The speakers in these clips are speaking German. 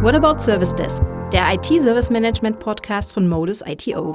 What About Service Desk, der IT-Service-Management-Podcast von Modus ITO.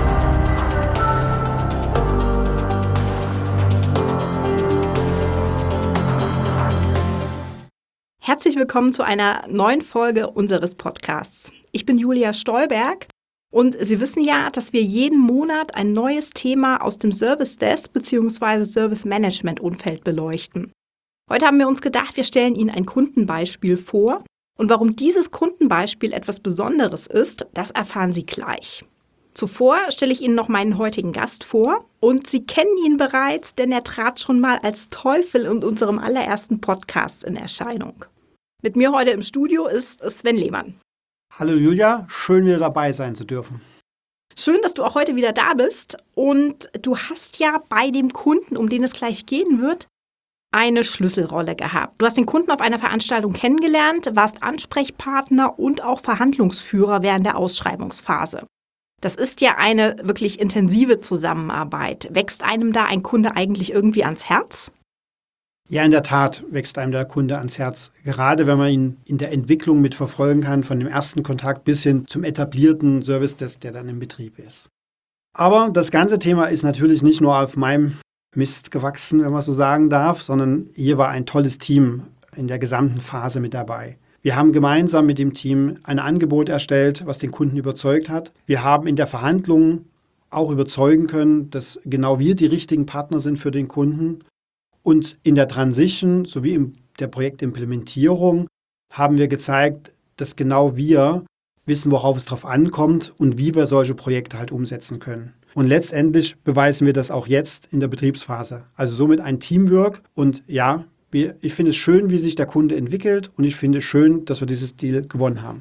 Herzlich willkommen zu einer neuen Folge unseres Podcasts. Ich bin Julia Stolberg und Sie wissen ja, dass wir jeden Monat ein neues Thema aus dem Service Desk bzw. Service Management Umfeld beleuchten. Heute haben wir uns gedacht, wir stellen Ihnen ein Kundenbeispiel vor. Und warum dieses Kundenbeispiel etwas Besonderes ist, das erfahren Sie gleich. Zuvor stelle ich Ihnen noch meinen heutigen Gast vor und Sie kennen ihn bereits, denn er trat schon mal als Teufel in unserem allerersten Podcast in Erscheinung. Mit mir heute im Studio ist Sven Lehmann. Hallo Julia, schön wieder dabei sein zu dürfen. Schön, dass du auch heute wieder da bist und du hast ja bei dem Kunden, um den es gleich gehen wird, eine Schlüsselrolle gehabt. Du hast den Kunden auf einer Veranstaltung kennengelernt, warst Ansprechpartner und auch Verhandlungsführer während der Ausschreibungsphase. Das ist ja eine wirklich intensive Zusammenarbeit. Wächst einem da ein Kunde eigentlich irgendwie ans Herz? Ja, in der Tat wächst einem der Kunde ans Herz. Gerade wenn man ihn in der Entwicklung mitverfolgen kann, von dem ersten Kontakt bis hin zum etablierten Service Desk, der dann im Betrieb ist. Aber das ganze Thema ist natürlich nicht nur auf meinem Mist gewachsen, wenn man so sagen darf, sondern hier war ein tolles Team in der gesamten Phase mit dabei. Wir haben gemeinsam mit dem Team ein Angebot erstellt, was den Kunden überzeugt hat. Wir haben in der Verhandlung auch überzeugen können, dass genau wir die richtigen Partner sind für den Kunden. Und in der Transition sowie in der Projektimplementierung haben wir gezeigt, dass genau wir wissen, worauf es drauf ankommt und wie wir solche Projekte halt umsetzen können. Und letztendlich beweisen wir das auch jetzt in der Betriebsphase. Also somit ein Teamwork. Und ja, ich finde es schön, wie sich der Kunde entwickelt. Und ich finde es schön, dass wir dieses Deal gewonnen haben.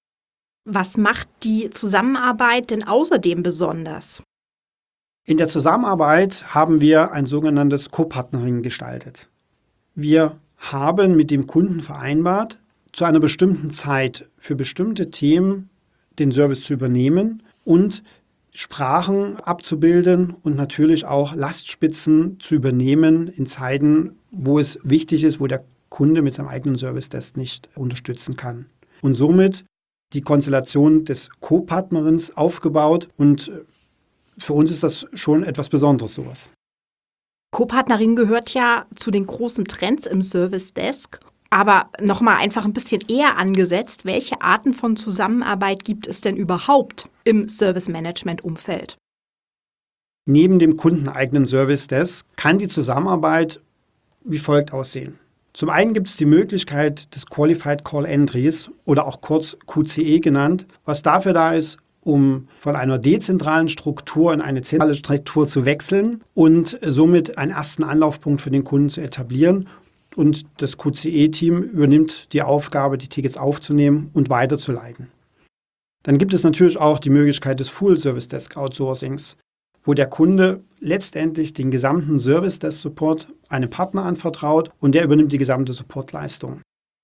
Was macht die Zusammenarbeit denn außerdem besonders? In der Zusammenarbeit haben wir ein sogenanntes Co-Partnering gestaltet. Wir haben mit dem Kunden vereinbart, zu einer bestimmten Zeit für bestimmte Themen den Service zu übernehmen und Sprachen abzubilden und natürlich auch Lastspitzen zu übernehmen in Zeiten, wo es wichtig ist, wo der Kunde mit seinem eigenen Service Desk nicht unterstützen kann. Und somit die Konstellation des Co-Partnerins aufgebaut und für uns ist das schon etwas Besonderes, sowas. Co-Partnering gehört ja zu den großen Trends im Service Desk, aber nochmal einfach ein bisschen eher angesetzt. Welche Arten von Zusammenarbeit gibt es denn überhaupt im Service-Management-Umfeld? Neben dem kundeneigenen Service Desk kann die Zusammenarbeit wie folgt aussehen. Zum einen gibt es die Möglichkeit des Qualified Call Entries oder auch kurz QCE genannt, was dafür da ist, um von einer dezentralen Struktur in eine zentrale Struktur zu wechseln und somit einen ersten Anlaufpunkt für den Kunden zu etablieren. Und das QCE-Team übernimmt die Aufgabe, die Tickets aufzunehmen und weiterzuleiten. Dann gibt es natürlich auch die Möglichkeit des Full-Service-Desk-Outsourcings, wo der Kunde letztendlich den gesamten Service-Desk-Support einem Partner anvertraut und der übernimmt die gesamte Supportleistung.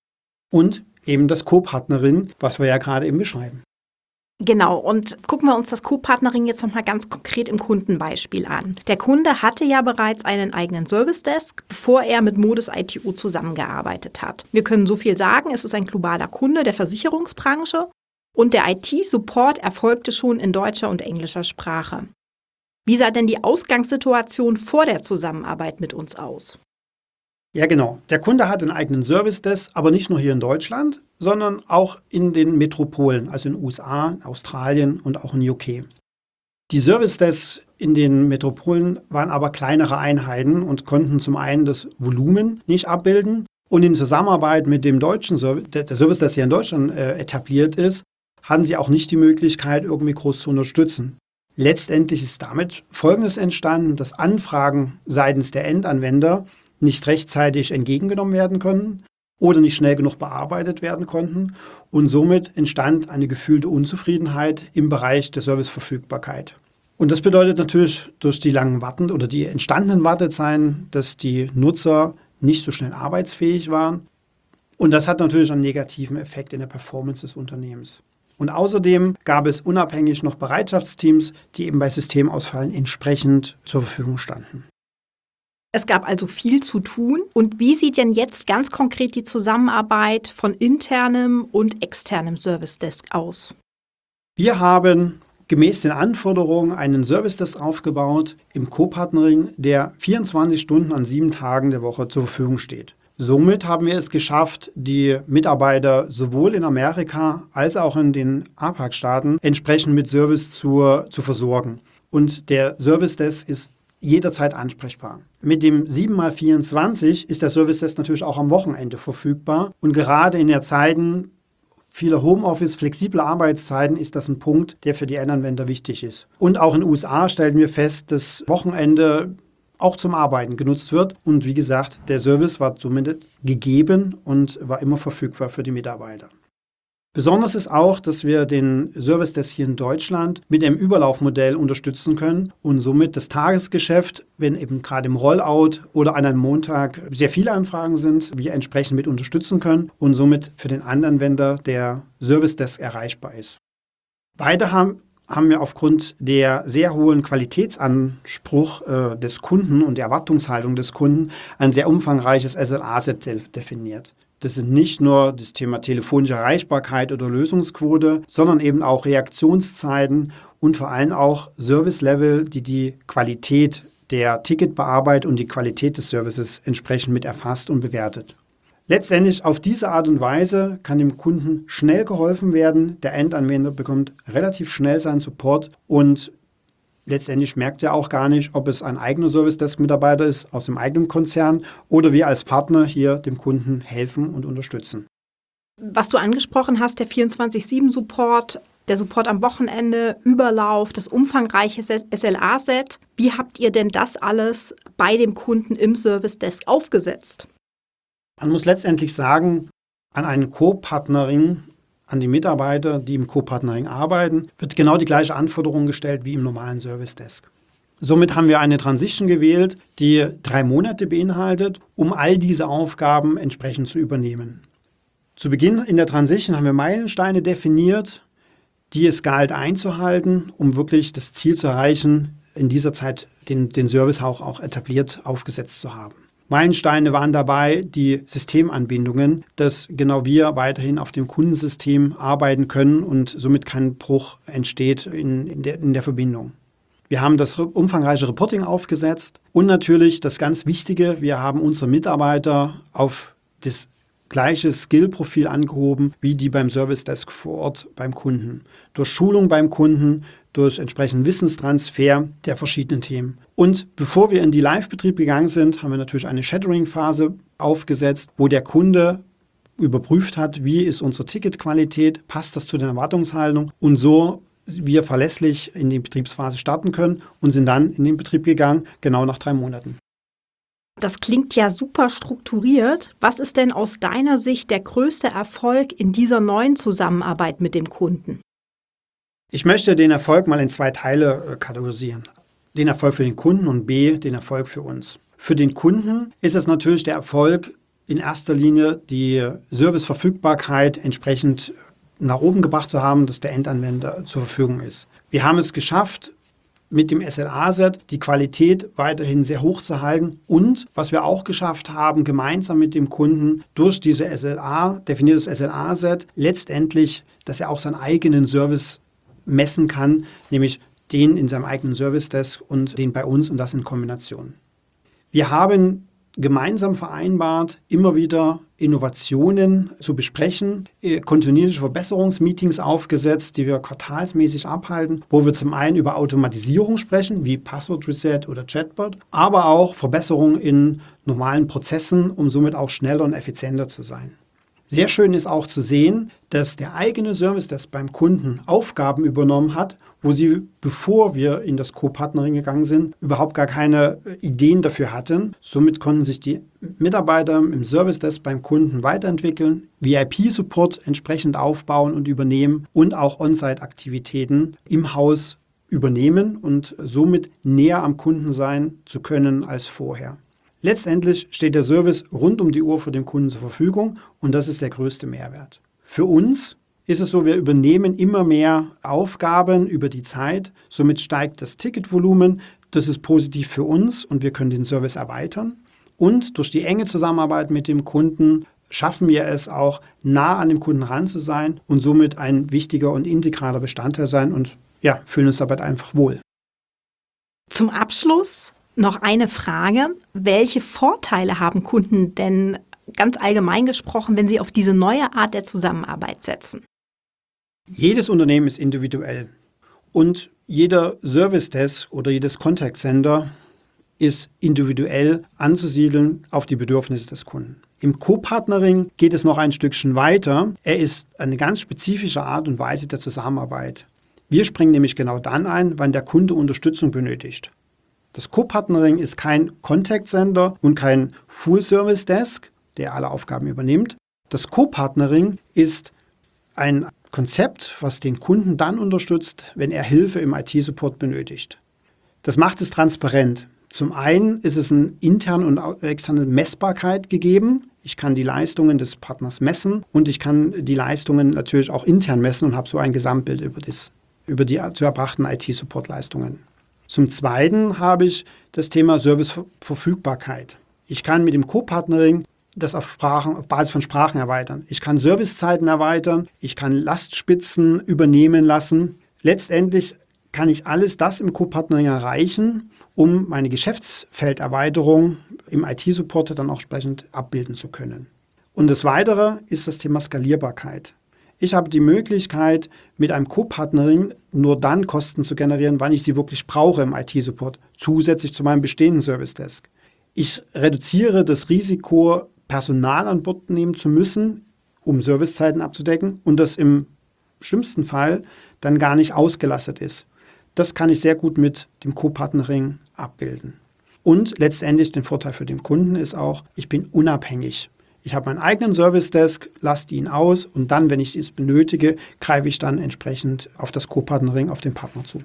Und eben das Co-Partnering, was wir ja gerade eben beschreiben. Genau, und gucken wir uns das Co-Partnering jetzt nochmal ganz konkret im Kundenbeispiel an. Der Kunde hatte ja bereits einen eigenen Service Desk, bevor er mit Modus ITO zusammengearbeitet hat. Wir können so viel sagen, es ist ein globaler Kunde der Versicherungsbranche und der IT-Support erfolgte schon in deutscher und englischer Sprache. Wie sah denn die Ausgangssituation vor der Zusammenarbeit mit uns aus? Ja, genau. Der Kunde hat einen eigenen Service Desk, aber nicht nur hier in Deutschland, sondern auch in den Metropolen, also in den USA, Australien und auch in UK. Die Service Desks in den Metropolen waren aber kleinere Einheiten und konnten zum einen das Volumen nicht abbilden und in Zusammenarbeit mit dem deutschen Service, der Service Desk hier in Deutschland etabliert ist, hatten sie auch nicht die Möglichkeit, irgendwie groß zu unterstützen. Letztendlich ist damit Folgendes entstanden, dass Anfragen seitens der Endanwender nicht rechtzeitig entgegengenommen werden können oder nicht schnell genug bearbeitet werden konnten. Und somit entstand eine gefühlte Unzufriedenheit im Bereich der Serviceverfügbarkeit. Und das bedeutet natürlich durch die langen Warten oder die entstandenen Wartezeiten, dass die Nutzer nicht so schnell arbeitsfähig waren. Und das hat natürlich einen negativen Effekt in der Performance des Unternehmens. Und außerdem gab es unabhängig noch Bereitschaftsteams, die eben bei Systemausfällen entsprechend zur Verfügung standen. Es gab also viel zu tun. Und wie sieht denn jetzt ganz konkret die Zusammenarbeit von internem und externem Service Desk aus? Wir haben gemäß den Anforderungen einen Service Desk aufgebaut im Co-Partnering, der 24 Stunden an 7 Tagen der Woche zur Verfügung steht. Somit haben wir es geschafft, die Mitarbeiter sowohl in Amerika als auch in den APAC-Staaten entsprechend mit Service zu versorgen. Und der Service Desk ist jederzeit ansprechbar. Mit dem 7x24 ist der Service Desk natürlich auch am Wochenende verfügbar. Und gerade in der Zeiten vieler Homeoffice, flexible Arbeitszeiten ist das ein Punkt, der für die Endanwender wichtig ist. Und auch in den USA stellen wir fest, dass Wochenende auch zum Arbeiten genutzt wird. Und wie gesagt, der Service war somit gegeben und war immer verfügbar für die Mitarbeiter. Besonders ist auch, dass wir den Service Desk hier in Deutschland mit einem Überlaufmodell unterstützen können und somit das Tagesgeschäft, wenn eben gerade im Rollout oder an einem Montag sehr viele Anfragen sind, wir entsprechend mit unterstützen können und somit für den Anwender der Service Desk erreichbar ist. Beide haben wir aufgrund der sehr hohen Qualitätsanspruch des Kunden und der Erwartungshaltung des Kunden ein sehr umfangreiches SLA-Set definiert. Das sind nicht nur das Thema telefonische Erreichbarkeit oder Lösungsquote, sondern eben auch Reaktionszeiten und vor allem auch Service-Level, die die Qualität der Ticketbearbeitung und die Qualität des Services entsprechend mit erfasst und bewertet. Letztendlich auf diese Art und Weise kann dem Kunden schnell geholfen werden. Der Endanwender bekommt relativ schnell seinen Support und letztendlich merkt er auch gar nicht, ob es ein eigener Service-Desk-Mitarbeiter ist aus dem eigenen Konzern oder wir als Partner hier dem Kunden helfen und unterstützen. Was du angesprochen hast, der 24/7-Support, der Support am Wochenende, Überlauf, das umfangreiche SLA-Set. Wie habt ihr denn das alles bei dem Kunden im Service-Desk aufgesetzt? Man muss letztendlich sagen, an einen Co-Partnering, an die Mitarbeiter, die im Co-Partnering arbeiten, wird genau die gleiche Anforderung gestellt wie im normalen Service Desk. Somit haben wir eine Transition gewählt, die 3 Monate beinhaltet, um all diese Aufgaben entsprechend zu übernehmen. Zu Beginn in der Transition haben wir Meilensteine definiert, die es galt einzuhalten, um wirklich das Ziel zu erreichen, in dieser Zeit den Service auch etabliert aufgesetzt zu haben. Meilensteine waren dabei die Systemanbindungen, dass genau wir weiterhin auf dem Kundensystem arbeiten können und somit kein Bruch entsteht in der Verbindung. Wir haben das umfangreiche Reporting aufgesetzt und natürlich das ganz Wichtige, wir haben unsere Mitarbeiter auf das gleiche Skill-Profil angehoben wie die beim Service Desk vor Ort beim Kunden. Durch Schulung beim Kunden, durch entsprechenden Wissenstransfer der verschiedenen Themen. Und bevor wir in die Live-Betrieb gegangen sind, haben wir natürlich eine Shadowing-Phase aufgesetzt, wo der Kunde überprüft hat, wie ist unsere Ticketqualität, passt das zu den Erwartungshaltungen und so wir verlässlich in die Betriebsphase starten können und sind dann in den Betrieb gegangen, genau nach 3 Monaten. Das klingt ja super strukturiert. Was ist denn aus deiner Sicht der größte Erfolg in dieser neuen Zusammenarbeit mit dem Kunden? Ich möchte den Erfolg mal in 2 Teile kategorisieren. Den Erfolg für den Kunden und B, den Erfolg für uns. Für den Kunden ist es natürlich der Erfolg, in erster Linie die Serviceverfügbarkeit entsprechend nach oben gebracht zu haben, dass der Endanwender zur Verfügung ist. Wir haben es geschafft, mit dem SLA-Set die Qualität weiterhin sehr hoch zu halten und was wir auch geschafft haben, gemeinsam mit dem Kunden durch diese definiertes SLA-Set letztendlich, dass er auch seinen eigenen Service messen kann, nämlich den in seinem eigenen Service Desk und den bei uns und das in Kombination. Wir haben gemeinsam vereinbart, immer wieder Innovationen zu besprechen, kontinuierliche Verbesserungsmeetings aufgesetzt, die wir quartalsmäßig abhalten, wo wir zum einen über Automatisierung sprechen, wie Password Reset oder Chatbot, aber auch Verbesserungen in normalen Prozessen, um somit auch schneller und effizienter zu sein. Sehr schön ist auch zu sehen, dass der eigene Service Desk beim Kunden Aufgaben übernommen hat, wo sie, bevor wir in das Co-Partnering gegangen sind, überhaupt gar keine Ideen dafür hatten. Somit konnten sich die Mitarbeiter im Service Desk beim Kunden weiterentwickeln, VIP-Support entsprechend aufbauen und übernehmen und auch On-Site-Aktivitäten im Haus übernehmen und somit näher am Kunden sein zu können als vorher. Letztendlich steht der Service rund um die Uhr für den Kunden zur Verfügung und das ist der größte Mehrwert. Für uns ist es so, wir übernehmen immer mehr Aufgaben über die Zeit, somit steigt das Ticketvolumen, Das ist positiv für uns und wir können den Service erweitern. Und durch die enge Zusammenarbeit mit dem Kunden schaffen wir es auch, nah an dem Kunden ran zu sein und somit ein wichtiger und integraler Bestandteil sein und fühlen uns dabei einfach wohl. Zum Abschluss noch eine Frage. Welche Vorteile haben Kunden denn ganz allgemein gesprochen, wenn sie auf diese neue Art der Zusammenarbeit setzen? Jedes Unternehmen ist individuell und jeder Service Desk oder jedes Contact Center ist individuell anzusiedeln auf die Bedürfnisse des Kunden. Im Co-Partnering geht es noch ein Stückchen weiter. Er ist eine ganz spezifische Art und Weise der Zusammenarbeit. Wir springen nämlich genau dann ein, wann der Kunde Unterstützung benötigt. Das Co-Partnering ist kein Contact Center und kein Full-Service Desk, der alle Aufgaben übernimmt. Das Co-Partnering ist ein Konzept, was den Kunden dann unterstützt, wenn er Hilfe im IT-Support benötigt. Das macht es transparent. Zum einen ist es eine interne und externe Messbarkeit gegeben. Ich kann die Leistungen des Partners messen und ich kann die Leistungen natürlich auch intern messen und habe so ein Gesamtbild über die zu erbrachten IT-Support-Leistungen. Zum Zweiten habe ich das Thema Serviceverfügbarkeit. Ich kann mit dem Co-Partnering das auf Basis von Sprachen erweitern. Ich kann Servicezeiten erweitern, ich kann Lastspitzen übernehmen lassen. Letztendlich kann ich alles das im Co-Partnering erreichen, um meine Geschäftsfelderweiterung im IT-Support dann auch entsprechend abbilden zu können. Und das Weitere ist das Thema Skalierbarkeit. Ich habe die Möglichkeit, mit einem Co-Partnering nur dann Kosten zu generieren, wann ich sie wirklich brauche im IT-Support, zusätzlich zu meinem bestehenden Service Desk. Ich reduziere das Risiko, Personal an Bord nehmen zu müssen, um Servicezeiten abzudecken und das im schlimmsten Fall dann gar nicht ausgelastet ist. Das kann ich sehr gut mit dem Co-Partnering abbilden. Und letztendlich den Vorteil für den Kunden ist auch, ich bin unabhängig. Ich habe meinen eigenen Service Desk, lasse ihn aus und dann, wenn ich es benötige, greife ich dann entsprechend auf das Co-Partnering, auf den Partner zu.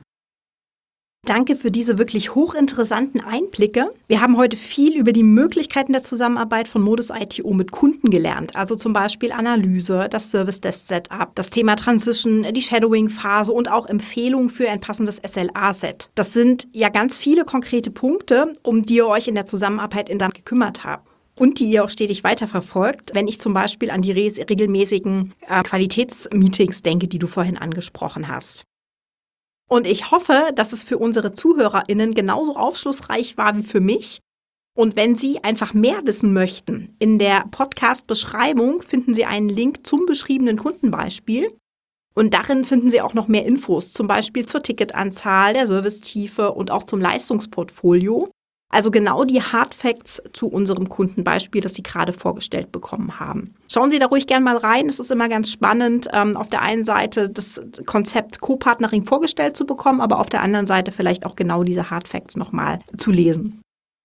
Danke für diese wirklich hochinteressanten Einblicke. Wir haben heute viel über die Möglichkeiten der Zusammenarbeit von Modus ITO mit Kunden gelernt. Also zum Beispiel Analyse, das Service Desk Setup, das Thema Transition, die Shadowing-Phase und auch Empfehlungen für ein passendes SLA-Set. Das sind ja ganz viele konkrete Punkte, um die ihr euch in der Zusammenarbeit gekümmert habt. Und die ihr auch stetig weiterverfolgt, wenn ich zum Beispiel an die regelmäßigen Qualitätsmeetings denke, die du vorhin angesprochen hast. Und ich hoffe, dass es für unsere ZuhörerInnen genauso aufschlussreich war wie für mich. Und wenn Sie einfach mehr wissen möchten, in der Podcast-Beschreibung finden Sie einen Link zum beschriebenen Kundenbeispiel. Und darin finden Sie auch noch mehr Infos, zum Beispiel zur Ticketanzahl, der Servicetiefe und auch zum Leistungsportfolio. Also genau die Hard Facts zu unserem Kundenbeispiel, das Sie gerade vorgestellt bekommen haben. Schauen Sie da ruhig gerne mal rein. Es ist immer ganz spannend, auf der einen Seite das Konzept Co-Partnering vorgestellt zu bekommen, aber auf der anderen Seite vielleicht auch genau diese Hard Facts nochmal zu lesen.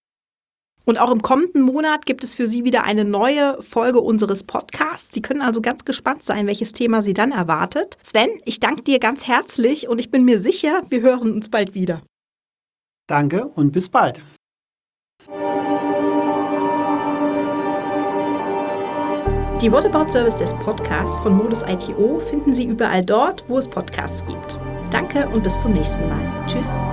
Und auch im kommenden Monat gibt es für Sie wieder eine neue Folge unseres Podcasts. Sie können also ganz gespannt sein, welches Thema Sie dann erwartet. Sven, ich danke dir ganz herzlich und ich bin mir sicher, wir hören uns bald wieder. Danke und bis bald. Die What About Service Desk Podcasts von Modus ITO finden Sie überall dort, wo es Podcasts gibt. Danke und bis zum nächsten Mal. Tschüss.